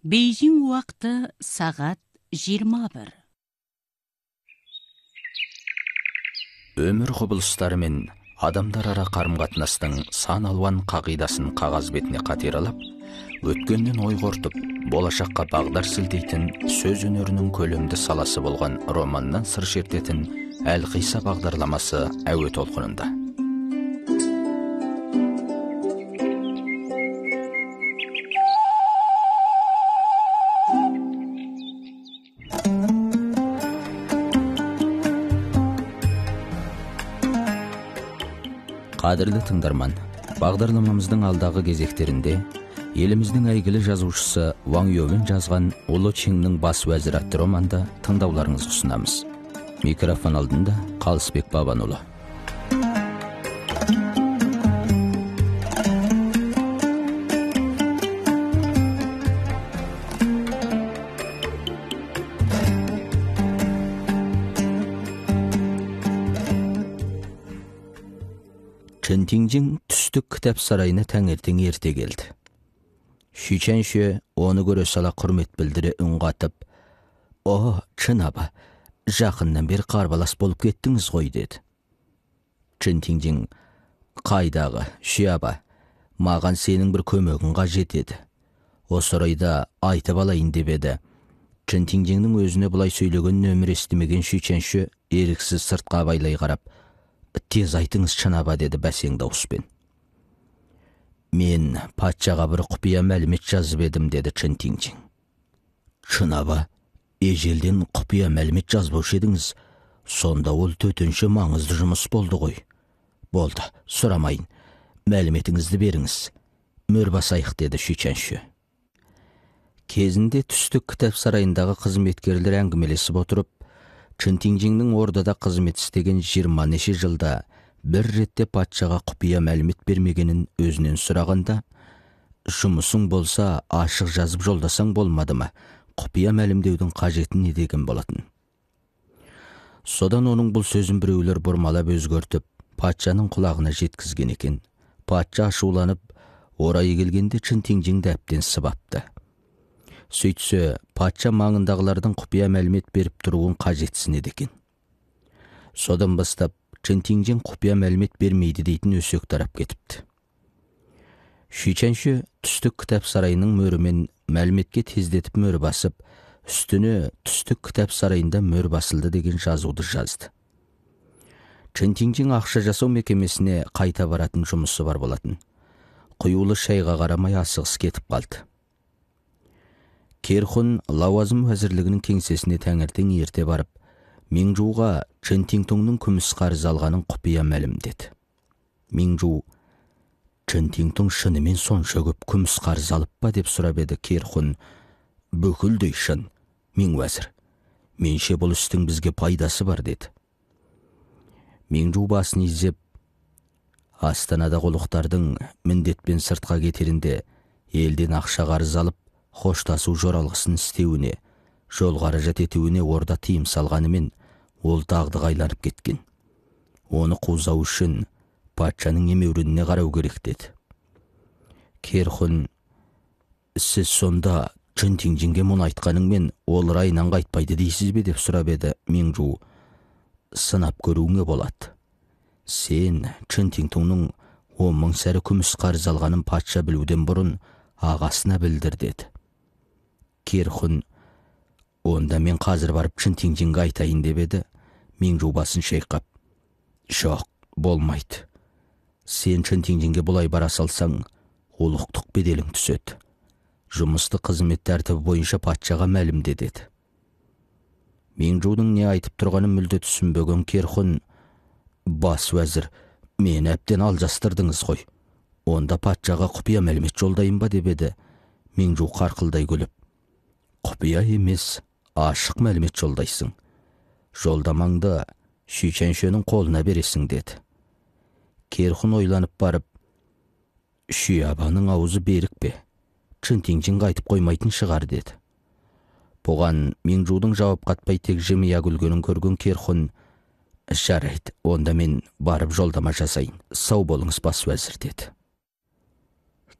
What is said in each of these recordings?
Бейжің уақыты сағат 21. Өмір құбылыстары мен адамдар ара қарым-қатынастың сан алуан қағидасын қағаз бетіне қатералап, өткеннен ой қортып, болашаққа бағдар сілтейтін сөз өнерінің көлемді саласы болған романнан сыр шертетін Әлқиса бағдарламасы әуе толқынында. Қадірлі тыңдарман, бағдарламамыздың алдағы кезектерінде еліміздің әйгілі жазушысы Ван Ювен жазған Ұлы Чеңнің бас уәзірі атты романды тыңдауларыңызға ұсынамыз. Микрофон алдында Қалысбек Бабанұлы. Чэнтинжің түстік кітап сарайына таңертең ерте келді. Шүйчәнші оны көре сала құрмет білдіре үн қатып, «О, Чын аба, жақыннан бері қарбалас болып кеттіңіз ғой», деді. Чэнтинжің, «Қайдағы, Шүй аба, маған сенің бір көмегің қажет еді. Осы орайда айтып алайын» деп еді. Чэнтинжіңнің өзіне бұлай сөйлеген нөмір естімеген Шүйчәнші еріксіз сыртқа байлай қарап, «Тез айтыңыз, Чын аба», деді бәсең дауыспен. «Мен патшаға бір құпия мәлімет жазып едім», деді Чэнтинжің. «Чын аба, ежелден құпия мәлімет жазбаушы едіңіз, сонда ол төтенше маңызды жұмыс болды ғой». «Болды, сұрамайын, мәліметіңізді беріңіз, мөр басайық», деді Шүйчәнші. Кезінде түстік кітап сарайындағы қызметкерлер әңгімелесіп отырып, Чэнтинжіңнің ордада қызмет істеген 20 неше жылда бір ретте патшаға құпия мәлімет бермегенін өзінен сұрағанда, «Жұмысың болса, ашық жазып жолдасаң болмады ма? Құпия мәлімдеудің қажеті не?» деген болатын. Содан оның бұл сөзін біреулер бұрмалап өзгертіп, патшаның құлағына жеткізген екен. Патша ашуланып, орайы келгенде Чэнтинжіңді әбден сыбапты. Сөйтсе, патша маңындағылардың құпия мәлімет беріп тұруын қажетсінеді екен. Содан бастап, Чэнтинжің құпия мәлімет бермейді дейтін өсек тарап кетіпті. Шүйчәнші түстік кітап сарайының мөрімен мәліметке тездетіп мөр басып, үстіне түстік кітап сарайында мөр басылды деген жазуды жазды. Чэнтинжің ақша жасау мекемесіне қайта баратын жұмысы бар болатын. Құюлы шайға қарамай асығыс кетіп қалды. Керхун лауазым уәзірлігінің кеңсесіне таңертең ерте барып, Меңжуға Чэнтинтоңның күміс қарыз алғанын құпия мәлімдеді. Меңжу, «Чэнтинтоң шынымен сонша көп күміс қарыз алып па?» деп сұрап еді. Керхун, «Бүкілдей шын, мен уәзір. Менше бұл істің бізге пайдасы бар», деді. Меңжу басын изеп, «Астанада ұлықтардың міндетпен сыртқа кетерінде елден ақша қарыз алып, хоштасу жоралғысын істеуіне, жол қаражат етуіне орда тыйым салғанымен, ол дағды қайланып кеткен. Оны қузау үшін патшаның емеурініне қарау керек», деді. Керхун, «Сіз сонда Чэнтинжіңге мұны айтқаныңмен ол райынан қайтпайды дейсіз бе?» деп сұрап еді. Меңжу, «Сынап көруіңе болады. Сен Чэнтинтоңның 10 мың сәрі күміс қарыз алғанын патша білуден бұрын ағасына білдір», деді. Керхун, «Онда мен қазір барып Чэнтинжіңге айтайын» деп еді. Меңжу басын шайқап, «Жоқ, болмайды. Сен Чэнтинжіңге бұлай бара салсаң, ұлықтық беделің түседі. Жұмысты қызмет тәртібі бойынша патшаға мәлімде», деді. Меңжудың не айтып тұрғанын мүлде түсінбеген Керхун, «Бас уәзір, мені әбден алжастырдыңыз ғой. Онда патшаға құпия мәлімет жолдайын ба?» деп еді. Меңжу қарқылдай күліп, «Құпия емес, ашық мәлімет жолдайсың. Жолдамаңды Шүйчәншінің қолына бересің», деді. Керхун ойланып барып, «Шүй абаның аузы берік пе? Чэнтинжің қайтып қоймайтын шығар», деді. Бұған Меңжудың жауап қатпай тек жымия күлгенін көрген Керхун, «Жарайды, онда мен барып жолдама жасайын. Сау болыңыз, бас уәзір», деді.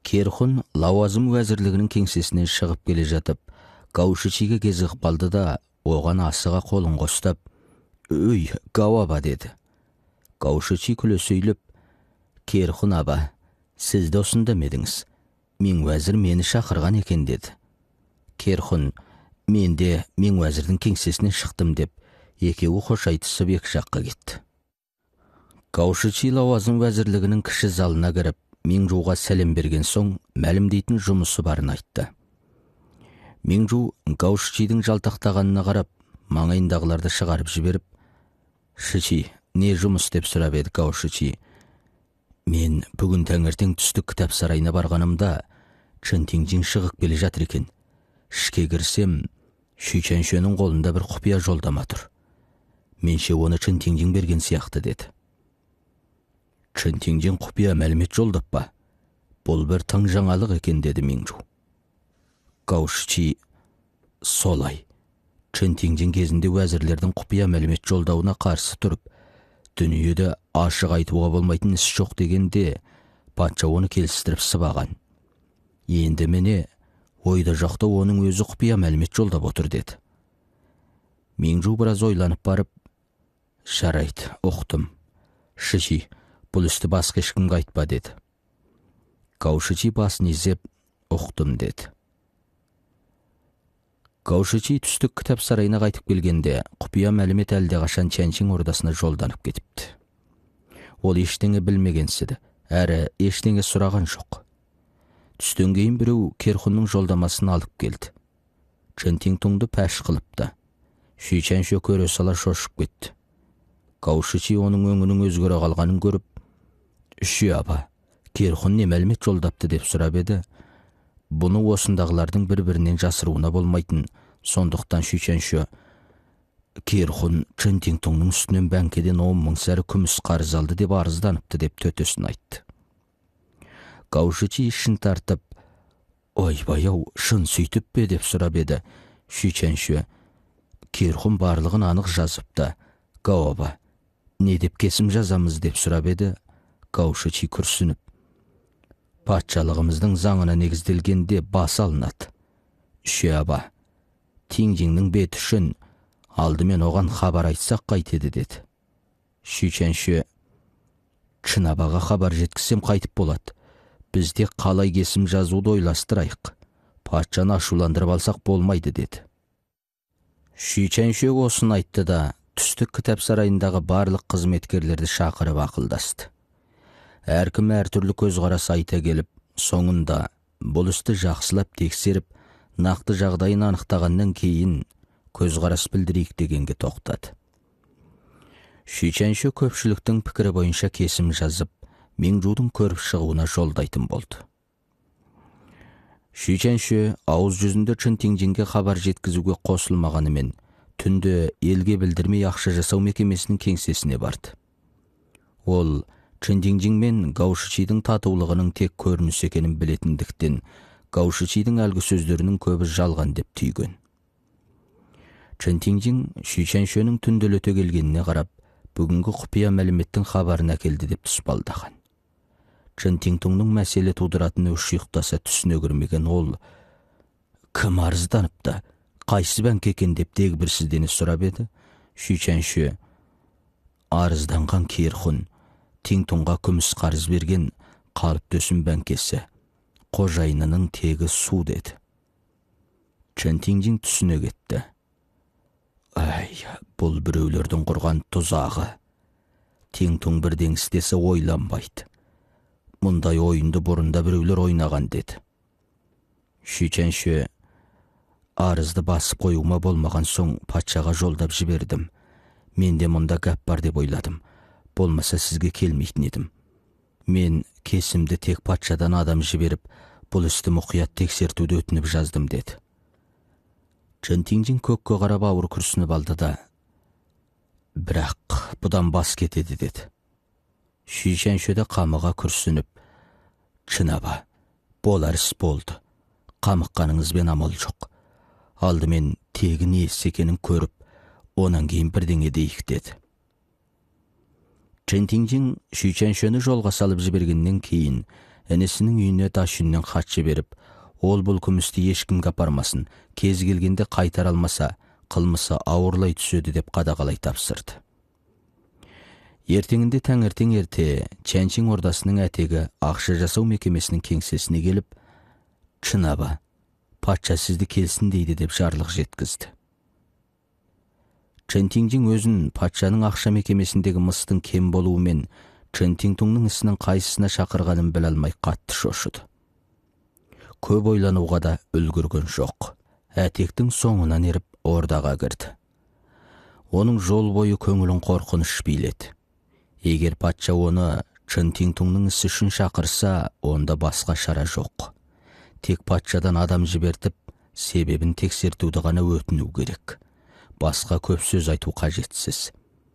Керхун лауазым уәзірлігінің кеңсесінен шығып келе жатып, Гаушичиге кезігіп қалды да, оған асыға қолын қостап, «Өй, Гау аба» деді. Гаушичи күле сөйлеп, «Керхун аба, сіз де осында медіңіз? Мен уәзір мені шақырған екен» деді. Керхун, «Мен де мен уәзірдің кеңсесінен шықтым» деп, екеуі қош айтысып екі жаққа кетті. Гаушичи лауазым уәзірлігінің кіші залына кіріп, Меңжуға сәлем берген соң, мәлімдейтін жұмысы барын айтты. Меңжу Гаушичидің жалтақтағанына қарап, маңайындағыларды шығарып жіберіп, «Шичи, не жұмыс?» деп сұрап еді Гаушичи. «Мен бүгін таңертең түстік кітап сарайына барғанымда, Чэнтиңжин шығып келе жатыр екен. Ішке кірсем, Шүйчэншөнің қолында бір құпия жолдама тұр. Менше оны Чэнтиңжин берген сияқты» деді. «Чэнтиңжин құпия мәлімет жолдап па? Бұл бір тың жаңалық екен» деді Меңжу. Гаушичи, «Солай. Чэнтиңжин кезінде уәзірлердің құпия мәлімет жолдауына қарсы тұрып, дүниеде ашық айтуға болмайтын іс жоқ дегенде, патша оны келістіріп сыбаған. Енді міне, ойда жоқта оның өзі құпия мәлімет жолдап отыр» деді. Меңжу біраз ойланып барып, «Жарайды, ұқтым. Шичи, бұл істі басқа ешкімге айтпа» деді. Гаушичи басын изеп, «Ұқтым» деді. Гаушичи түстік кітап сарайына қайтып келгенде, құпия мәлімет әлдеқашан Чэншин ордасына жолданып кетіпті. Ол ештеңе білмегенсіді, әрі ештеңе сұраған жоқ. Түстен кейін біреу Керхунның жолдамасын алып келді. Чэнтиңтунды пәш қылыпты. Шүйчэншө көре сала шошып кетті. Гаушичи оның өңінің өзгере қалғанын көріп, «Шүй аба, Керхун не мәлімет жолдапты?» деп сұрап еді. Бұны осындағылардың бір-бірінен жасыруына болмайтын, сондықтан Шүйчэншө, «Керхун Чэнтиңтунның үстінен бәңкеден 10 мың сәрі күміс қарыз алды деп арызданыпты» деп төтесін айтты. Гаушичи ішін тартып, «Ойбай-ау, шын сөйтіп пе?» деп сұрап еді. Шүйчэншө, «Керхун барлығын анық жазыпты. Гау аба, не деп кесім жазамыз?» деп сұрап еді. Гаушичи күрсініп, «Патшалығымыздың заңына негізделгенде бас алынады. Шүй аба, Тиңжиннің беті үшін алдымен оған хабар айтсақ қайтеді» деді. Шүйчэншө, «Чын абаға хабар жеткізсем қайтып болады. Бізде қалай кесім жазуды ойластырайық. Патшаны ашуландырып алсақ болмайды» деді. Шүйчэншө осын айтты да, түстік кітап сарайындағы барлық қызметкерлерді шақырып ақылдасты. Әркім әртүрлі көзқарас айта келіп, соңында бұл істі жақсылап тексеріп, нақты жағдайын анықтағаннан кейін көзқарас білдірейік дегенге тоқтады. Шүйчэншө көпшіліктің пікірі бойынша кесім жазып, Меңжудың көріп шығуына жолдайтын болды. Шүйчэншө ауыз жүзінде Чэнтиңжинге хабар жеткізуге қосылмағанымен, түнде елге білдірмей ақша жасау мекемесінің кеңсесіне барды. Ол Чэнтиңжин мен Гаушичидің татулығының тек көрініс екенін білетіндіктен, Гаушичидің әлгі сөздерінің көбі жалған деп түйген. Чэнтиңжин Шүйчэншөнің түнделете келгеніне қарап, бүгінгі құпия мәліметтің хабарын әкелді деп тұспалдаған. Чэнтиңтунның мәселе тудыратын өш ұйықтаса түсіне кірмеген ол, «Кім арызданыпты? Қайсы бәңке екен?» деп дегбірсіздене сұрап еді. Шүйчэншө, «Арызданған Керхун, Тиңтунға күміс қарыз берген қалып төсін бәңкесі, қожайынының тегі су» деді. Чэнтиңжин түсіне кетті. «Ай, бұл біреулердің құрған тұзағы. Тиңтун бірден істесе ойланбайды. Мұндай ойынды бұрында біреулер ойнаған» деді. Шүйчэншө, «Арызды басып қоюыма болмаған соң патшаға жолдап жібердім. Мен де мұнда гәп бар деп ойладым. Болмаса сізге келмейтін едім. Мен кесімді тек патшадан адам жіберіп, бұл істі мұқият тексертуді өтініп жаздым» деді. Чэнтиңжин көкке қарап ауыр күрсініп алды да, «Бірақ бұдан бас кетеді» деді. Шүйчэншө де қамыға күрсініп, «Чын аба, болар іс болды. Қамыққаныңызбен амал жоқ. Алдымен тегі несі екенін көріп, онан кейін бірдеңе дейік» деді. Чэнтиңжин Шүйчэншөні жолға салып жібергеннен кейін, інісінің үйіне Дашүннен хат жіберіп, ол бұл күмісті ешкімге апармасын, кез келгенде қайтара алмаса, қылмысы ауырлай түседі деп қадағалай тапсырды. Ертеңінде таңертең ерте Чэньчин ордасының әтегі ақша жасау мекемесінің кеңсесіне келіп, «Чынаба, патша сізді келсін дейді» деп жарлық жеткізді. Чэньтиңжің өзін патшаның ақша мекемесіндегі мыстың кем болуымен Чэньтиңтунның ісінің қайсысына шақырғанын біле алмай қатты шошыды. Көп ойлануға да үлгірген жоқ. Әтектің соңынан еріп ордаға кірді. Оның жол бойы көңілін қорқыныш биледі. Егер патша оны Чэньтиңтунның ісі үшін шақырса, онда басқа шара жоқ. Тек патшадан адам жібертіп, себебін тексертуді ғана өтіну керек. Басқа көп сөз айту қажетсіз.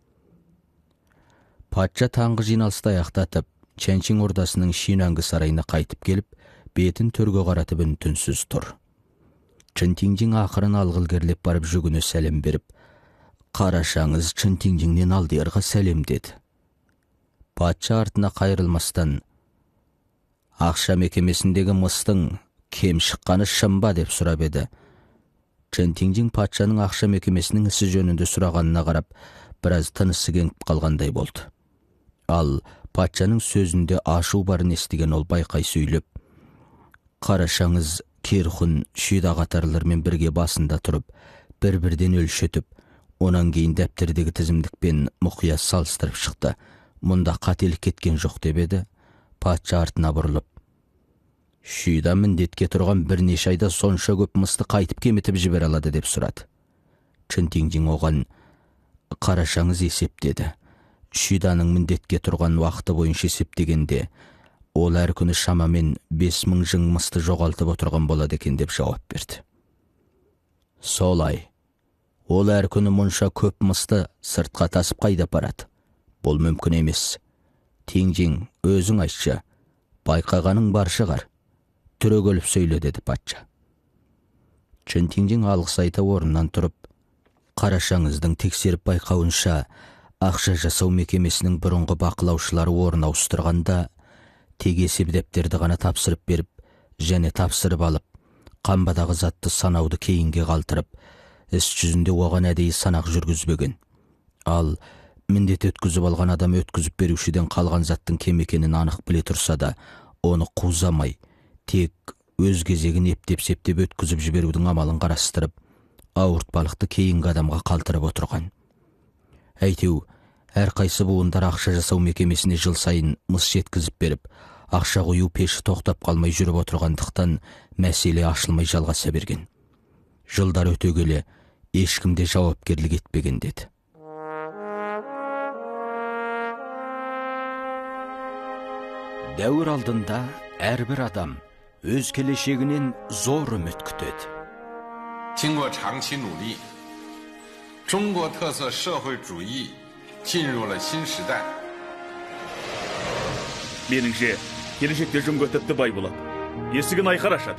Патша таңғы жиналысты аяқтатып, Чэньчин ордасының Шинанғы сарайына қайтып келіп, бетін төрге қаратып үн-түнсіз тұр. Чэньтиңжің ақырын алғылгерлеп барып жүгіне сәлем беріп, «Қарашаңыз Чэньтиңжіңнен алдиярға сәлем» деді. Патша артына қайрылмастан, «Ақша мекемесіндегі мыстың кем шыққаны шын ба?» деп сұрап еді. Чэньтиңжің патшаның ақша мекемесінің ісі жөнінде сұрағанына қарап, біраз тынысы кеңіп қалғандай болды. Ал патшаның сөзінде ашу барын естіген ол байқай сөйлеп, «Қарашаңыз Керхун Шида қатарлармен бірге басында тұрып, бір-бірден өлшетіп, онан кейін дәптердегі тізімдікпен мұқия салыстырып шықты. Мұнда қателік кеткен жоқ» деп еді. Патша артына бұрылып, «Шида міндетке тұрған бірнеше айда сонша көп мысты қайтып кеметіп жібере алады» деп сұрады. Чэньтиңжің оған, «Қарашаңыз есептеді. Шиданың міндетке тұрған уақыты бойынша есептегенде, ол әр күні шамамен 5000 жың мысты жоғалтып отырған болады екен» деп жауап берді. «Солай. Ол әр күні мұнша көп мысты сыртқа тасып қайда апарады? Бұл мүмкін емес. Теңжің, өзің айтшы, байқағаның бар шығар. Түрегеліп сөйле» деді патша. Чэньтиңжің алғыс айта орнынан тұрып, «Қарашаңыздың тексеріп байқауынша, ақша жасау мекемесінің бұрынғы бақылаушылары орын ауыстырғанда, тек есеп дәптерді ғана тапсырып беріп, және тапсырып алып, қамбадағы затты санауды кейінге қалтырып, іс жүзінде оған әдейі санақ жүргізбеген. Ал міндет өткізіп алған адам өткізіп берушіден қалған заттың кем екенін анық біле тұрса да, оны қузамай, тек өз кезегін ептеп-септеп өткізіп жіберудің амалын қарастырып, ауыртпалықты кейінгі адамға қалтырып отырған. Әйтеу, әрқайсы буындар ақша жасау мекемесіне жыл сайын мыс жеткізіп беріп, ақша қою пеші тоқтап қалмай жүріп отырғандықтан мәселе ашылмай жалғаса берген. Жылдар өте келе ешкімде жауапкерлік етпеген» деді. Дәуір алдында әрбір адам өз келешегінен зор үміт күтеді. 经过长期努力，中国特色社会主义进入了新时代。 Меніңше, келешекте жұмғы тіпті бай болады. Есігін айқар ашады.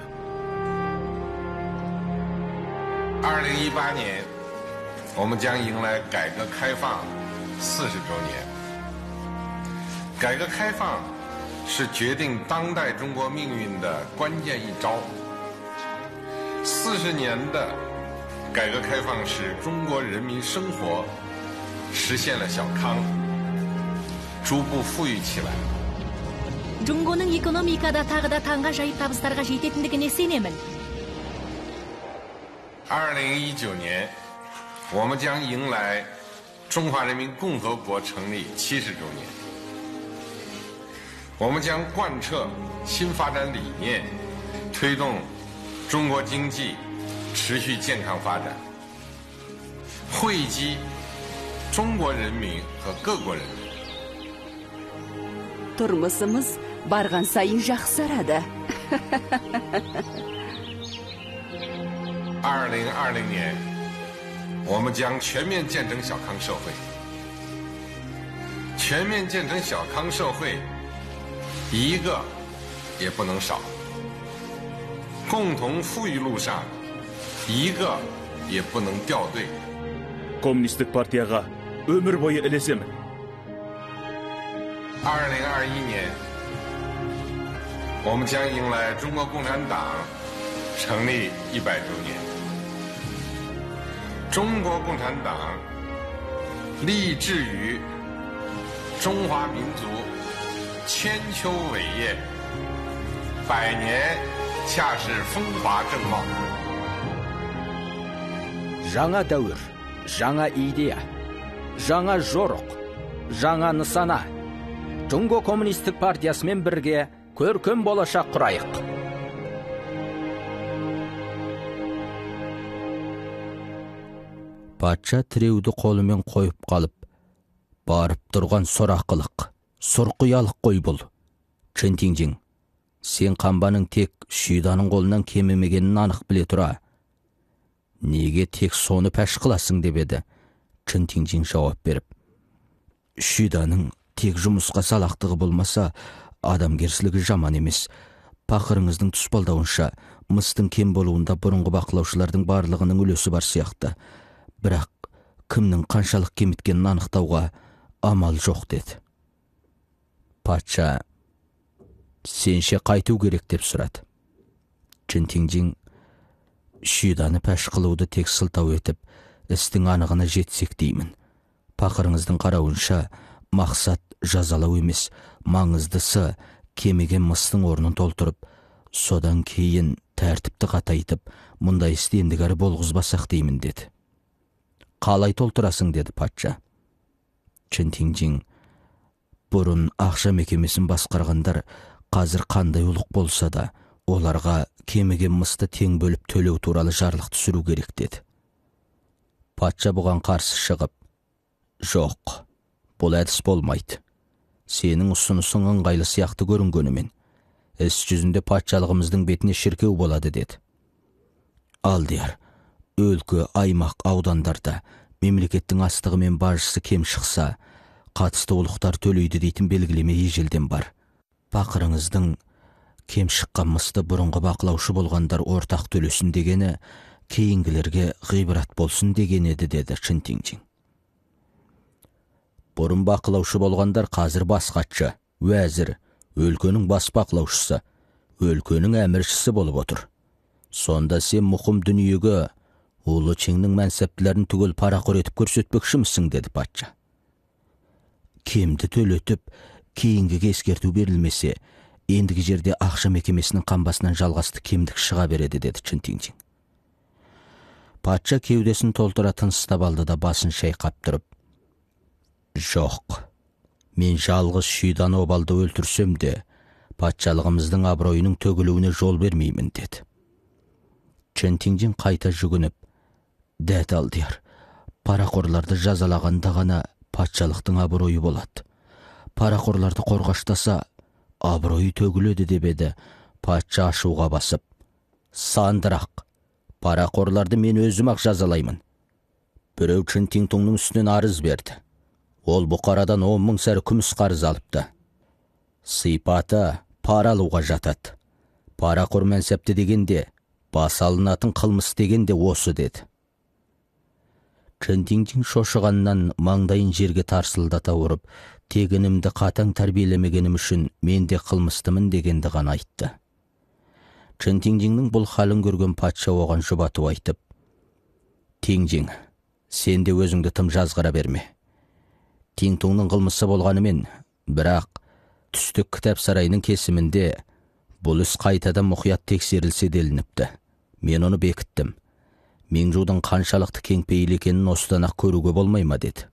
2018年，我们将迎来改革开放40周年。改革开放是决定当代中国命运的关键一招。40年的改革开放使中国人民生活实现了小康，逐步富裕起来。 Жуңгонун экономикада тағы да таңғажайып табыстарға жететіндігіне сенемін. 2019年，我们将迎来中华人民共和国成立70周年。我们将贯彻新发展理念，推动中国经济持续健康发展，惠及中国人民和各国人民。 Тұрмысымыз барған сайын жақсарады. 2020年，我们将全面建成小康社会。全面建成小康社会，一个也不能少。共同富裕路上，一个也不能掉队。 Коммунистік партияға өмір бойы ілесемін. 2021年， 我们将迎来中国共产党成立100周年。中国共产党立志于中华民族千秋伟业，100年恰是风华正茂。 жаңа дәуір, жаңа идея, жаңа жорық, жаңа нысана. Жұңго коммунистік партиясымен бірге көркем болашақ құрайық. Патша тіреуді қолымен қойып қалып, барып тұрған сорақылық, сұрқиялық қой бұл. Чэнтинжин, сен қамбаның тек Шүйданың қолынан кемемегенін анық біле тұра. Неге тек соны пәш қыласың деп еді. Чэнтинжин жауап беріп, Шүйданың тек жұмысқа салақтығы болмаса, адамгершілігі жаман емес. Пақырыңыздың тұспалдауынша, мыстың кем болуында бұрынғы бақылаушылардың барлығының үлесі бар сияқты. Бірақ кімнің қаншалық кеміткенін анықтауға амал жоқ деді. Патша, сенше қайту керек деп сұрады. Чэнтинжин, Шүйданы пәш қылуды тек сылтау етіп, істің анығына жетсек деймін. Пақырыңыздың қарауынша, мақсат жазалау емес, маңыздысы кемеген мыстың орнын толтырып, содан кейін тәртіпті қатайтып, мұндай істі ендігәрі болғызбасақ деймін деді. Қалай толтырасың деді патша. Чэнтинжин, бұрын ақша мекемесін басқарғандар қазір қандай ұлық болса да, оларға кемеген мысты тең бөліп төлеу туралы жарлық түсіру керек деді. Патша бұған қарсы шығып, жоқ, бұл әдіс болмайды. Сенің ұсынысың ыңғайлы сияқты көрінгенімен, іс жүзінде патшалығымыздың бетіне шіркеу болады деді. Алдияр, өлкө, аймақ, аудандарда мемлекеттің астығы мен бажысы кем шықса, қатысты ұлықтар төлейді дейтін белгілеме ежелден бар. Пақырыңыздың кем шыққан мысты бұрынғы бақылаушы болғандар ортақ төлесін дегені, кейінгілерге ғибрат болсын деген еді деді Чэнтинжин. Бұрын бақылаушы болғандар қазір бас хатшы, уәзір, өлкөнің бас бақылаушысы, өлкөнің әміршісі болып отыр. Сонда сен мұқым дүниеге Улы Чеңнің мәнсәптілерін түгел парақор етіп көрсетпекшімісің деді патша. Кемді төлетіп, кейінгіге ескерту берілмесе, ендігі жерде ақша мекемесінің қамбасынан жалғасты кемдік шыға береді деді Чэнтинжин. Патша кеудесін толтыра тыныстап алды да басын шайқап тұрып, жоқ, мен жалғыз Шүйдан обалды өлтірсем де, патшалығымыздың абыройының төгілуіне жол бермеймін деді. Чэнтинжин қайта жүгініп, дәт Алдияр, парақорларды жазалағанда ғана патшалықтың абыройы болады. Парақорларды қорғаштаса, абыройы төгіледі деп еді. Патша ашуға басып, сандырақ, парақорларды мен өзім-ақ жазалаймын. Біреу Чэнтинтунның үстінен арыз берді. Ол Бұқарадан 10.000 сәрі күміс қарыз алыпты. Сипаты пара алуға жатады. Парақор мәнсәпті дегенде, бас алынатын қылмыс дегенде осы деді. Чэнтинжин шошығаннан маңдайын жерге тарсылдата ұрып, тегінімді қатаң тәрбиелемегенім үшін мен де қылмыстымын дегенді ғана айтты. Чэнтинжиннің бұл халін көрген патша оған жұбату айтып, Тинжин, сен де өзіңді тым жазғыра берме. Тинтунның қылмысы болғанымен, бірақ түстік кітап сарайының кесімінде бұл іс қайтадан мұқият тексерілсе делініпті. Мен оны бекіттім. Меңжудың қаншалықты кеңпейіл екенін осыдан-ақ көруге болмай ма деді.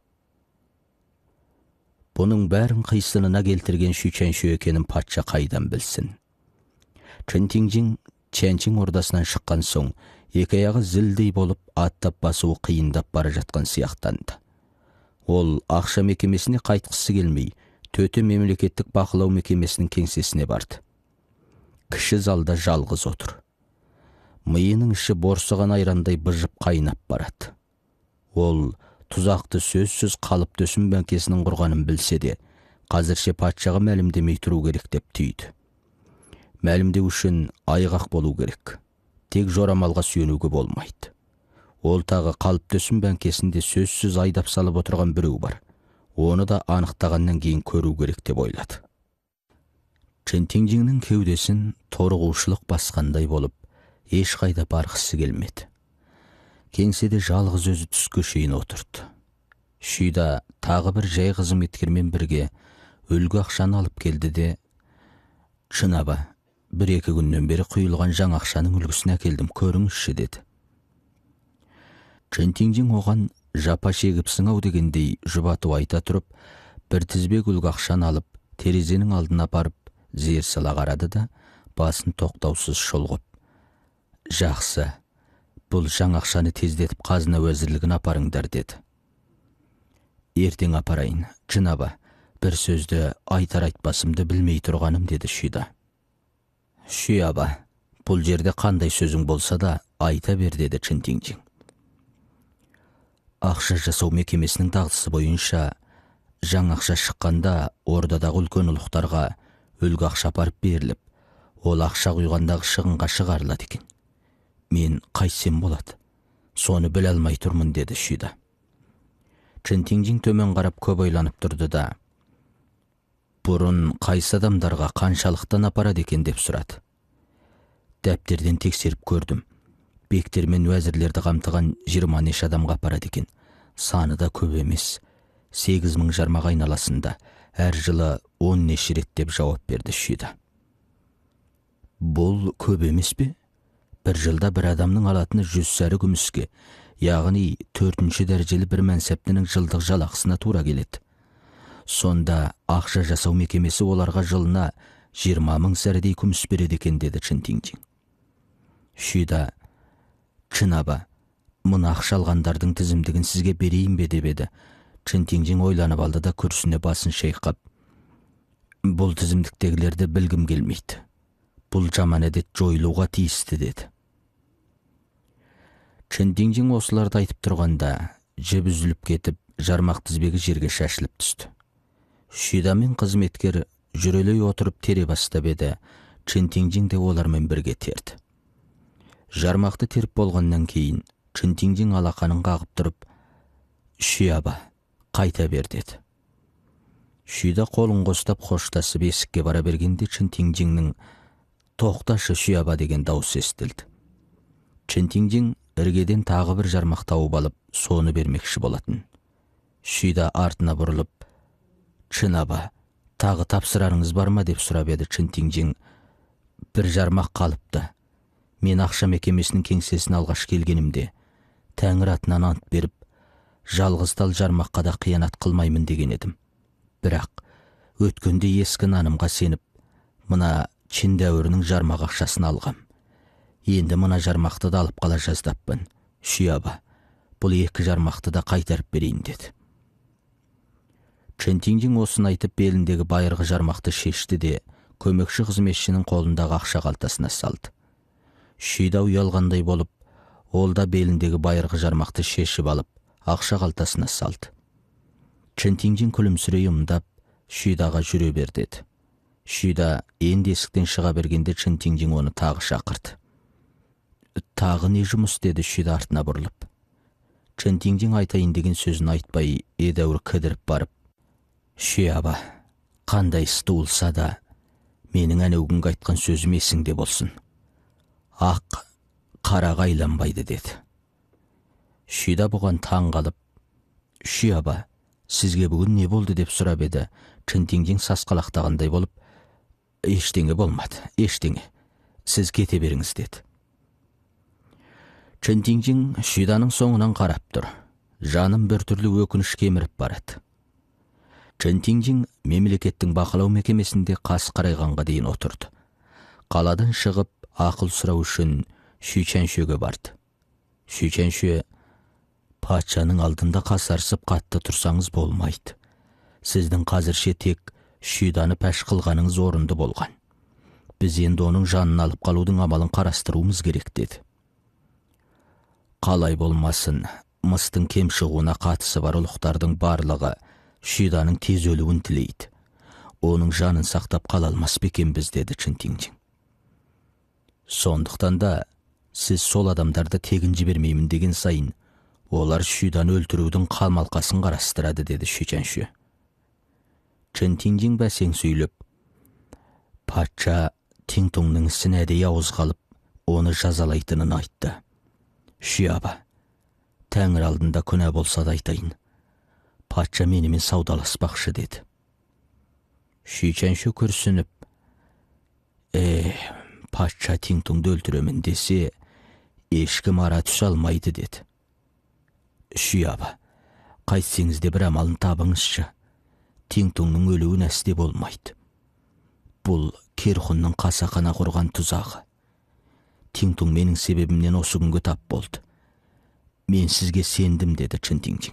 Бұның бәрін қисынына келтірген Шүйчэншө екенін патша қайдан білсін. Чэнтинжин Чэнчин ордасынан шыққан соң, екі аяғы зілдей болып аттап басуы қиындап бара жатқан сияқтанды. Ол ақша мекемесіне қайтқысы келмей, төте мемлекеттік бақылау мекемесінің кеңсесіне барды. Кіші залда жалғыз отыр. Миының іші борсыған айрандай быжып қайнап барады. Ол тұзақты сөзсіз қалып төсін бәңкесінің құрғанын білсе де, қазірше патшаға мәлімдемей тұру керек деп түйді. Мәлімдеу үшін айғақ болу керек. Тек жорамалға сүйенуге болмайды. Ол тағы қалып төсін бәңкесінде сөзсіз айдап салып отырған біреу бар. Оны да анықтағаннан кейін көру керек деп ойлады. Чынтиңжіңнің кеудесін торығушылық басқандай болып, ешқайда барғысы келмеді. Кеңседе жалғыз өзі түске шейін отырды. Шүйда тағы бір жай қызметкермен бірге өлгі ақшаны алып келді де, «Чынаба, бір-екі күннен бері құйылған жаңа ақшаның үлгісін әкелдім, көріңізші» деді. Чынтиңжің оған «Жапа шегіпсің-ау» дегендей жұбату айта тұрып, бір тізбек үлгі ақшаны алып, терезенің алдына барып, зер сала қарады да, басын тоқтаусыз шолғып, «Жақсы, бұл жаңа ақшаны тездетіп қазына уәзірлігін апарыңдар» деді. «Ертең апарайын, Чынаба, бір сөзді айтар айтпасымды білмей тұрғаным» деді Шүйда. «Шүйаба, бұл жерде қандай сөзің болса да айта бер» деді Чынтиңжің. Ақша жасау мекемесінің дағдысы бойынша жаңа ақша шыққанда ордадағы үлкен ұлықтарға өлгі ақша апарып беріліп, ол ақша құйғандағы шығынға шығарылады екен. «Мен қайсем болады, соны біле алмай тұрмын» деді Шүйда. Чынтиңжің төмен қарап көп ойланып тұрды да, «Бұрын қайсы адамдарға қаншалықтан апарады екен» деп сұрады. «Дәптерден тексеріп көрдім. Бектер мен уәзірлерді қамтыған 20 неше адамға апарады екен. Саны да көп емес. 8.000 жармақ айналасында, әр жылы 10 неше рет» деп жауап берді Шүйда. «Бұл көп емес пе? Бір жылда бір адамның алатыны 100 сәрі күміске, яғни 4-ші дәрежелі бір мәнсәптінің жылдық жалақысына тура келеді. Сонда ақша жасау мекемесі оларға жылына 20.000 сәрідей күміс береді екен» деді Чынтиңжің. Шүйда, «Чынаба, мұны ақша алғандардың тізімдігін сізге берейін бе» деп еді. Чынтиңжің ойланып алды да күрсіне басын шайқап, «Бұл тізімдіктегілерді білгім келмейді. Бұл жаман әдет жойылуға тиісті» деді. Чынтиңжің осыларды айтып тұрғанда, жіп үзіліп кетіп, жармақ тізбегі жерге шашылып түсті. Шүйда мен қызметкер жүрелей отырып тере бастап еді, Чынтиңжің де олармен бірге терді. Жармақты теріп болғаннан кейін, Чынтиңжің алақанын қағып тұрып, «Шүйаба, қайта бер» деді. Шүйда қолын қостап қоштасып есікке бара бергенде Чынтиңжіңнің «Тоқташы, Шүйаба» деген дауыс естілді. Чынтиңжің іргеден тағы бір жармақ тауып алып, соны бермекші болатын. Шүйда артына бұрылып, «Чынаба, тағы тапсырарыңыз бар ма?» деп сұрап еді. Чынтиңжің, «Бір жармақ қалыпты. Мен ақша мекемесінің кеңсесін алғаш келгенімде, Тәңір атынан ант беріп, жалғыз тал жармаққа да қиянат қылмаймын деген едім. Бірақ өткенде ескі нанымға сеніп, мына Чин дәуірінің жармақ ақшасын алғам. Енді мына жармақты да алып қала жаздаппын. Шүйаба, бұл 2 жармақты да қайтарып берейін» деді. Чынтиңжің осыны айтып беліндегі байырғы жармақты шешті де, көмекші қызметшінің қолындағы ақша қалтасына салды. Шүйда ұялғандай болып, ол да беліндегі байырғы жармақты шешіп алып, ақша қалтасына салды. Чынтиңжің күлімсірей ымдап, Шүйдаға жүре бер деді. Шүйда енді есіктен шыға бергенде Чынтиңжің оны тағы шақырды. «Тағы не жұмыс?» деді Шүйда артына бұрылып. Чынтиңжің айтайын деген сөзін айтпай, едәуір кідіріп барып, «Шүйаба, қандай істі болса да, менің әнеугінгі айтқан сөзім есіңде болсын. Ақ қараға айланбайды» деді. Шүйда бұған таң қалып, «Шүйаба, сізге бүгін не болды?» деп сұрап еді. Чынтиңжің сасқалақтағандай болып, «Ештеңе болмады, ештеңе. Сіз кете беріңіз» деді. Чынтиңжің Шүйданың соңынан қарап тұр. Жаным бір түрлі өкініш кеміріп барады. Чынтиңжің мемлекеттің бақылау мекемесінде қас қарайғанға дейін отырды. Қаладан шығып, ақыл сұрау үшін Шүйчәншөге барды. Шүйчәншө, «Патшаның алдында қасарсып қатты тұрсаңыз болмайды. Сіздің қазірше тек Шүйданы пәш қылғаныңыз орынды болған. Біз енді оның жанын алып қалудың амалын қарастыруымыз керек» деді. «Қалай болмасын, мыстың кем шығуына қатысы бар ұлықтардың барлығы Шүйданың тез өлуін тілейді. Оның жанын сақтап қала алмас бекенбіз» деді Чынтиңжің. «Сондықтан да сіз сол адамдарды тегін жібермеймін деген сайын, олар Шүйданы өлтірудің қалмалқасын қарастырады» деді Шүйчәншө. Чынтиңжің бәсең сөйлеп, Патша Тиңтоңның ісін әдейі ауызға алып, оны жазалайтынын айтты. Шияба, Тәңір алдында күнә болса да айтайын. Патша менімен саудаласпақшы деді. Шүйчәнші күрсініп, патша Тиңтоңды өлтіремін десе, ешкім ара түс алмайды деді. Шияба, қайтсеңіз де бір амалын табыңызшы. Тиңтоңның өлуін әсте болмайды. Бұл Керхунның қасақана құрған тұзағы. Тиңтоң менің себебімнен осы күнге тап болды. Мен сізге сендім, деді Чынтиңтиң.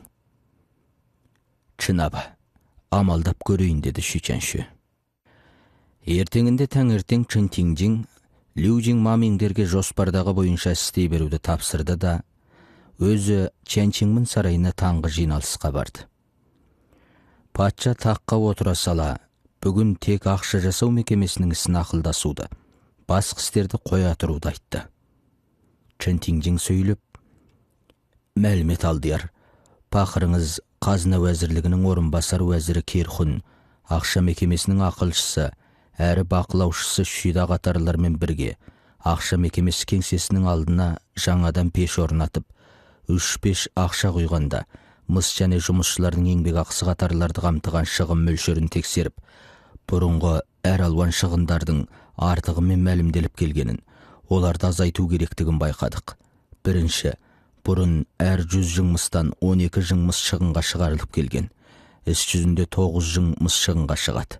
Чынаба, амалдап көрейін, деді Шүйчәнші. Ертеңінде таңертең Чынтиңтиң Лючиң Мамиңдерге жоспардағы бойынша істей беруді тапсырды да, өзі Чэнчиңмін сарайына таңғы жиналысқа барды. Патша таққа отыра сала, бүгін тек ақша жасау мекемесінің ісін ақылдасуды, басқа істерді қоя тұруды айтты. Чэнтиңтиң сөйлеп, мәлімет алдияр, пақырыңыз қазына уәзірлігінің орынбасар уәзірі Керхун, ақша мекемесінің ақылшысы, әрі бақылаушысы Шүйда қатарлармен бірге, ақша мекемесі кеңсесінің алдына жаңадан пеш орнатып, 3 пеш ақша құйғанда, мыс және жұмысшылардың еңбек ақысы қатарларды қамтыған шығын мөлшерін тексеріп, бұрынғы әр алуан шығындардың артығымен мәлімделіп келгенін, оларды азайту керектігін байқадық. Бірінші, бұрын әр 100 жың мыстан 12 жың мыс шығынға шығарылып келген. Іс жүзінде 9 жың мыс шығынға шығады.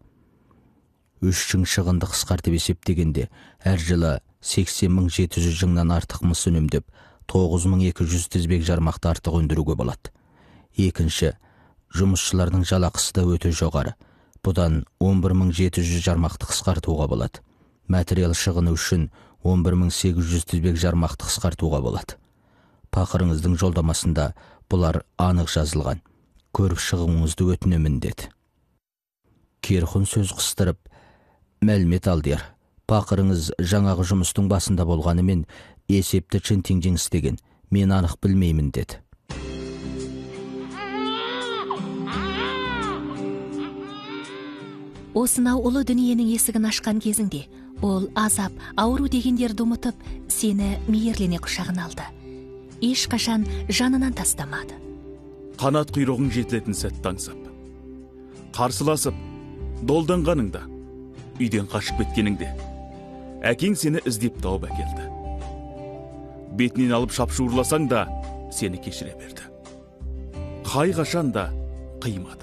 3 жың шығынды қысқартып есептегенде, әр жылы 80.700 жыңнан артық мыс үнемдеп, 9.200 тізбек жармақты артық өндіруге болады. Екінші, жұмысшылардың жалақысы да өте жоғары. Бұдан 11.700 жармақты қысқартуға болады. Материал шығыны үшін 11.800 тізбек жармақты қысқартуға болады. Пақырыңыздың жолдамасында бұлар анық жазылған. Көріп шығуыңызды өтінемін, деді. Керхун сөз қыстырып, мәлімет алдияр, пақырыңыз жаңағы жұмыстың басында болғанымен есепті Чынтиңтиң істеген, мен анық білмеймін, деді. Осынау ұлы дүниенің есігін ашқан кезіңде, ол азап, ауру дегендерді ұмытып, сені мейірлене құшағына алды. Ешқашан жанынан тастамады. Қанат құйрығың жетілетін сәтті аңсап, қарсыласып, долданғаныңда, үйден қашып кеткеніңде, әкең сені іздеп тауып әкелді. Бетінен алып шапшуырласаң да, сені кешіре берді. Қай қашан да қимады.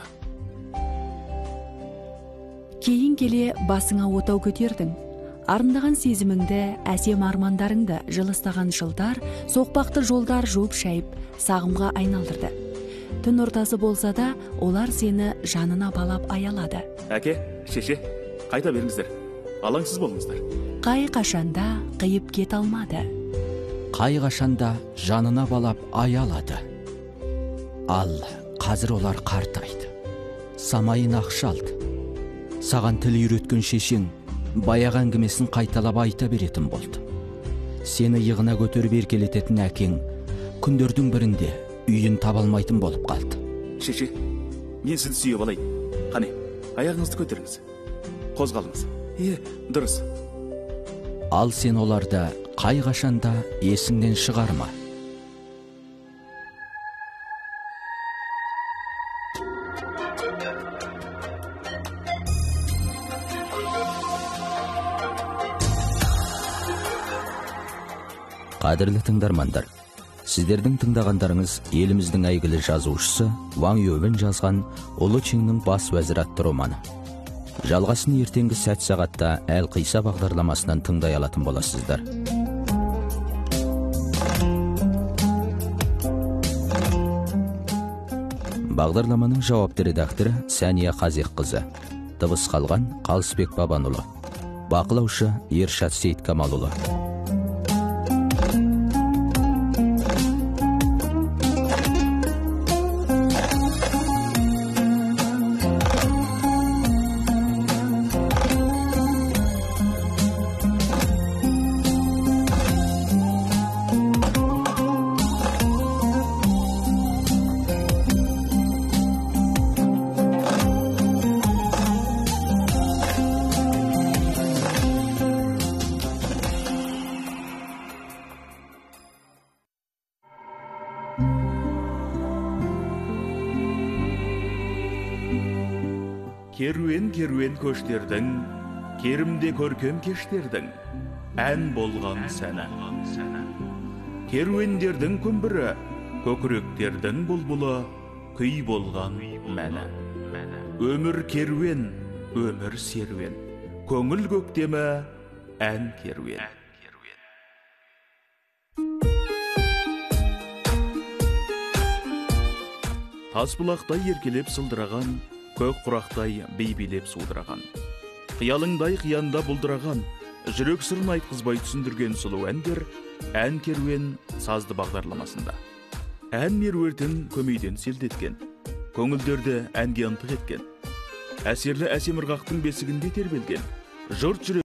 Кейін келе басыңа отау көтердің. Арындаған сезіміңді, әсем армандарыңды жылыстаған жылдар, соқпақты жолдар жуып шайып, сағымға айналдырды. Түн ортасы болса да, олар сені жанына балап аялады. Әке, шеше, қайта беріңіздер. Алаңсыз болыңыздар. Қай қашанда қиып кет алмады. Қай қашанда жанына балап аялады. Ал қазір олар қартайды. Самайын ақшалды. Саған тіл үйреткен шешең баяғы әңгімесін қайталап айта беретін болды. Сені иығына көтеріп еркелететін әкең күндердің бірінде үйін табалмайтын болып қалды. Шеше, мен сізді сүйіп алайын. Қане, аяғыңызды көтеріңіз. Қозғалыңыз. Дұрыс. Ал сен оларды қай қашанда есіңнен шығарма. Қадірлі тыңдармандар, сіздердің тыңдағандарыңыз еліміздің әйгілі жазушысы Ваң Ювен жазған Ұлы Чыңның бас уәзірі атты романы. Жалғасын ертеңгі сәт сағатта Әл Қиса бағдарламасынан тыңдай алатын боласыздар. Бағдарламаның жауапты редакторы Сәния Қазиққызы. Дыбыс қалған Қалысбек Бабанұлы. Бақылаушы Ершат Сейткамалұлы. Керуен көштердің, керімде көркем кештердің, ән болған сәні. Керуендердің күмбірі, көкіректердің бұлбұлы, күй болған мәні. Өмір керуен, өмір серуен, көңіл көктемі, ән керуен. Тасбұлақтай еркелеп сылдыраған, көк құрақтай бейбелеп судыраған. Қиялыңдай қиянда бұлдыраған, жүрек сырын айтқызбай түсіндірген сұлу әндер ән керуен сазды бағдарламасында. Ән меруертін көмейден селдеткен, көңілдерді әнге ынтық еткен. Әсерлі әсем ырғақтың бесігінде тербелген, жұрт жүрек